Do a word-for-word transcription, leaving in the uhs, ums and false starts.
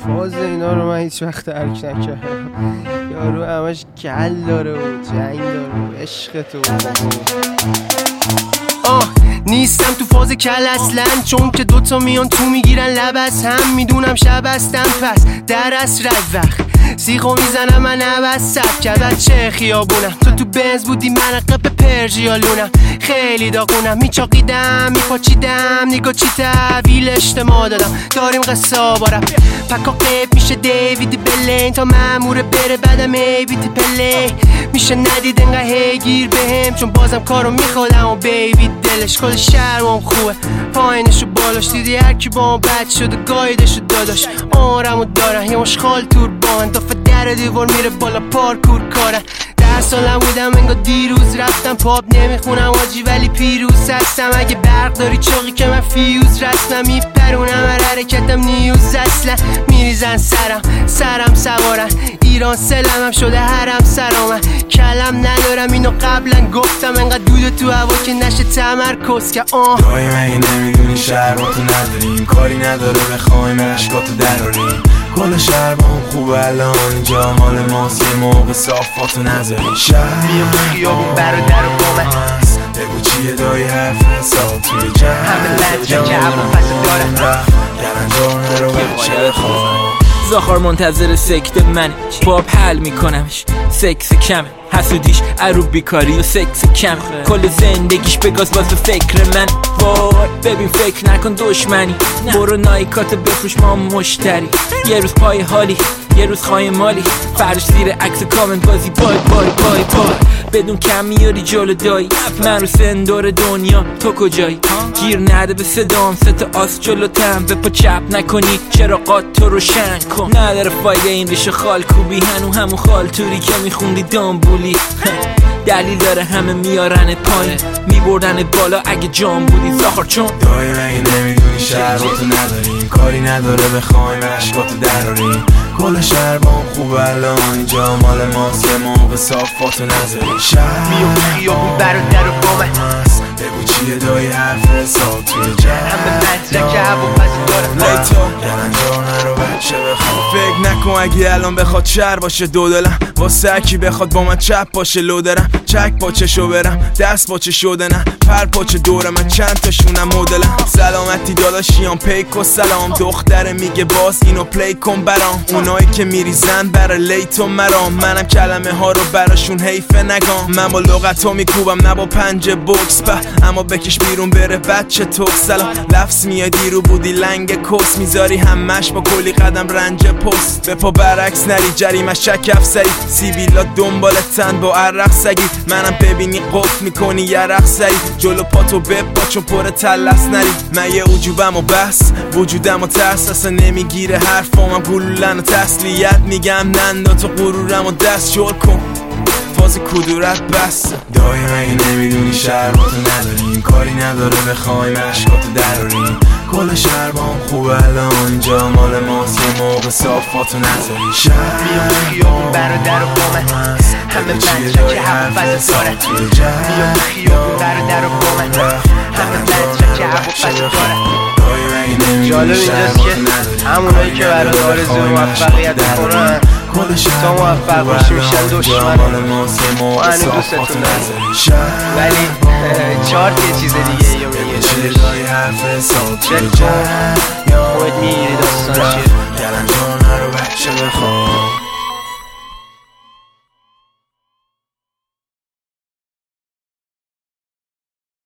فاز اینا رو من هیچ وقت درک نکردم. یارو همش کل داره و جنگ داره و عشق تو. آه نیستم تو فاز کل اصلا، چون که دوتا میان تو میگیرن لب از هم. میدونم شب هستم پس در اصر وقت سیخو میزنم من عوض سب کردن چه خیابونم. تو تو بنز بودی من قب پرژیالونم، خیلی داغونم. میچاقیدم میپاچیدم نگاه چی تحویل اجتماع دادم. داریم قصه بارم پکا قیب میشه دیوید بلین تا ماموره بره بعدم ایبیت پله میشه ندید انقدر هیگیر بهم، چون بازم کارو میخوادم و بیبی دلش کل شهرم خوبه. پایینشو بالاش دیدی هرکی با هم بد شده گایدشو داداش. آرمو دارن یه مشخال تور با دافه در دیوار میره بالا پارکور کارن. در سالم بودم انگار دیروز رفتم پاپ نمیخونم آجی ولی پیروز هستم. اگه برق داری چاقی که من فیوز رسمم میپرونم هر حرکتم نیوز اصلا. میریزن سرم سرم سوارن ایران سلمم شده هرم سرامن. کلم ندارم اینو قبلا گفتم انقدر دود تو هوا که نشه تمرکز که آه دایی مگه نمیدونی شهراتو نداریم کاری نداره بخوایم عشقاتو دراریم. کل شهر با هم خوبه الان اینجا مال ماست یه موقع صافاتو نذاریم. شهر بیام خیابون برادر و بامن بگو چیه دایی حرف حساب توی جمع همه لنجه که هوا پس دارن گرنجان رو بچه خواه زاخار منتظر سکت من باب حل میکنمش. سکس کمه حسودیش عروب بیکاری و سکس کم. کل زندگیش بگاز باز به فکر من. وای ببین فکر نکن دشمنی برو نایکات بفروش ما مشتری. یه روز پای حالی یه روز خواهی مالی فرش زیر عکس کامنت بازی بای بای بای بای. بدون کم میاری جلو دایی من رو سندور دنیا تو کجایی. گیر نده به صدام ست آس جلو تم به پا چپ نکنی چراغات تو روشن کن. نداره فایده این ریشه خال کوبی هنو همون خال توری که میخوندی دامبولی. دلیل داره همه میارن پایین میبردن بالا اگه جام بودی زاخار چون دایی مگه نمیدونی شهراتو نداریم کاری نداره بخوایم عشقاتو دراریم. کل شهر با هم خوبه الان اینجا مال ماست یه موقع صافاتو نذاریم. شهر بیام خیابون برادر و بامن بگو چیه دایی حرف حساب توی جمع همه لنجه که هوا پس دارن لیتو گرنجان رو بچه بخواه. فکر نکن اگه الان بخواد شهر باشه دو دلم واسه اکی بخواد با من چپ باشه لو درم. چک پاچه شو برم دست پاچه شده نه پر پاچه دوره من چند تاشونم مدلم. سلامتی داداشیان پیک و سلام دختره میگه باز اینو پلی کن برام. اونایی که میریزن برا لیتو مرام منم کلمه ها رو براشون حیفه نگام. من با لغتو میکوبم نه با پنج بوکس په اما بکش بیرون بره بچه تو سلام. لفظ میای دیرو بودی لنگ کس میذاری همش با کلی قدم رنج پست. به پا برعکس نری جریمه شک افسری سیبیلا دنبالتن با عرق سگی. منم ببینی قفل میکنی یرق سری جلو پاتو بپا چون پر تلس نری. من یه عجوبم و بس وجودم و ترس اصلا نمیگیره حرفامم گلولن و تسلیت میگم نندا تو غرورم و دست شل کن فاز کدورت بس. دایی مگه نمیدونی شهراتو نداریم کاری نداره بخوایم عشقاتو دراریم. کل شهر با هم خوبه الان اینجا مال ماست یه موقع صافاتو نذاریم. شهر بیام خیابون برادر و بامن همه لنجه که هوا پس دارن. بیام خیابون برادر و بامن همه لنجه که هوا پس دارن. جالب اینجاست که همونایی که برای آرزو موفقیت میکنن تا موفق باشی میشن دشمن. ما هنو دوستتون داریم ولی چارت یه چیز دیگه یا میگه چک کن امید میگیری داستان چیه.